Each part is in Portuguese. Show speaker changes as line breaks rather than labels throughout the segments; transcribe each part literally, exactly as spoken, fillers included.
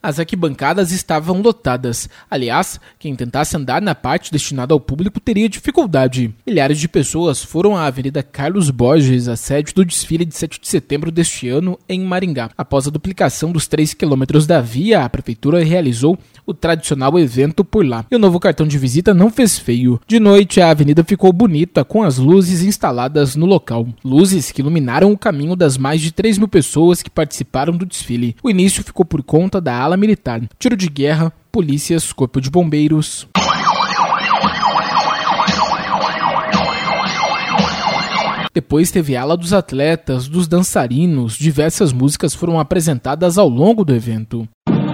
As arquibancadas estavam lotadas. Aliás, quem tentasse andar na parte destinada ao público teria dificuldade. Milhares de pessoas foram à Avenida Carlos Borges, a sede do desfile de sete de setembro deste ano, em Maringá. Após a duplicação dos três quilômetros da via, a prefeitura realizou o tradicional evento por lá. E o novo cartão de visita não fez feio. De noite, a avenida ficou bonita com as luzes instaladas no local. Luzes que iluminaram o caminho das mais de três mil pessoas que participaram do desfile. O início ficou por conta da ala militar. Tiro de guerra, polícias, corpo de bombeiros. Depois teve a ala dos atletas, dos dançarinos. Diversas músicas foram apresentadas ao longo do evento.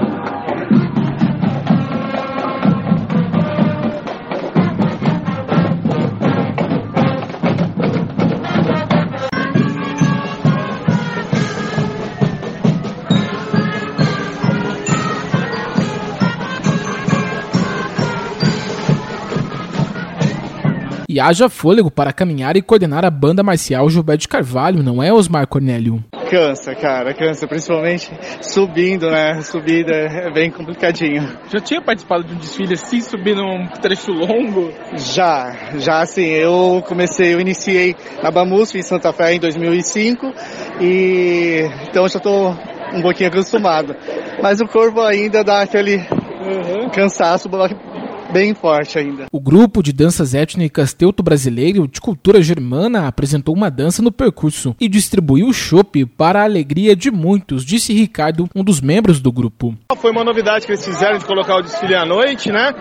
E haja fôlego para caminhar e coordenar a banda marcial Gilberto de Carvalho, não é, Osmar Cornélio?
Cansa, cara, cansa, principalmente subindo, né? Subida é bem complicadinho.
Já tinha participado de um desfile assim, subindo um trecho longo?
Já, já assim, eu comecei, eu iniciei na Bamusp em Santa Fé em dois mil e cinco e então já tô um pouquinho acostumado. Mas o corpo ainda dá aquele uhum. cansaço bem forte ainda.
O grupo de danças étnicas teuto-brasileiro de cultura germana apresentou uma dança no percurso e distribuiu chopp para a alegria de muitos, disse Ricardo, um dos membros do grupo.
Foi uma novidade que eles fizeram de colocar o desfile à noite, né?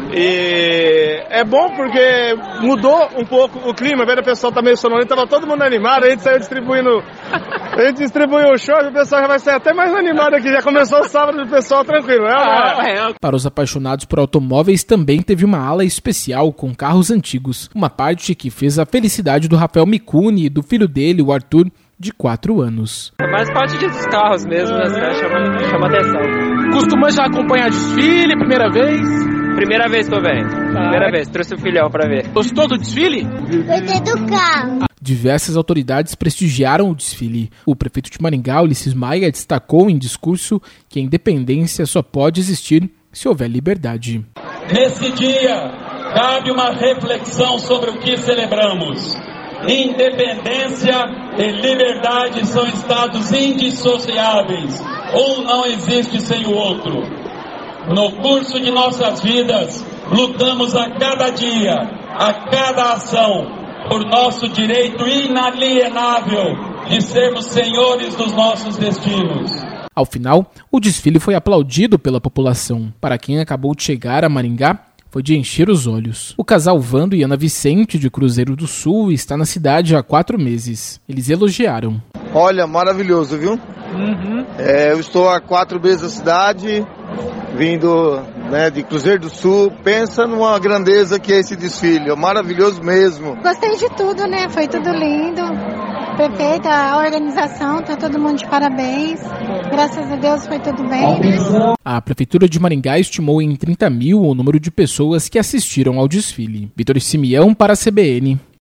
E é bom porque mudou um pouco o clima, vendo o pessoal tá meio sonolento, tava todo mundo animado, a gente saiu distribuindo, a gente distribuiu o show e o pessoal já vai sair até mais animado aqui, já começou o sábado, o pessoal tranquilo, né?
Ah, é. Para os apaixonados por automóveis também teve uma ala especial com carros antigos, uma parte que fez a felicidade do Rafael Micuni e do filho dele, o Arthur, de quatro anos.
É mais parte dos carros mesmo, né? Chama, chama atenção.
Costuma já acompanhar desfile, primeira vez?
Primeira vez que eu venho. Ah. Primeira vez, trouxe o filhão pra ver.
Gostou do desfile?
Gostei do carro.
Diversas autoridades prestigiaram o desfile. O prefeito de Maringá, Ulisses Maia, destacou em discurso que a independência só pode existir se houver liberdade.
Nesse dia, cabe uma reflexão sobre o que celebramos. Independência e liberdade são estados indissociáveis. Um não existe sem o outro. No curso de nossas vidas, lutamos a cada dia, a cada ação, por nosso direito inalienável de sermos senhores dos nossos destinos.
Ao final, o desfile foi aplaudido pela população. Para quem acabou de chegar a Maringá, foi de encher os olhos. O casal Vando e Ana Vicente, de Cruzeiro do Sul, está na cidade há quatro meses. Eles elogiaram.
Olha, maravilhoso, viu?
Uhum.
É, eu estou há quatro meses na cidade, vindo né, de Cruzeiro do Sul. Pensa numa grandeza que é esse desfile, é maravilhoso mesmo.
Gostei de tudo, né? Foi tudo lindo. Perfeita a organização, tá todo mundo de parabéns. Graças a Deus foi tudo bem.
A Prefeitura de Maringá estimou em trinta mil o número de pessoas que assistiram ao desfile. Vitor Simeão para a C B N.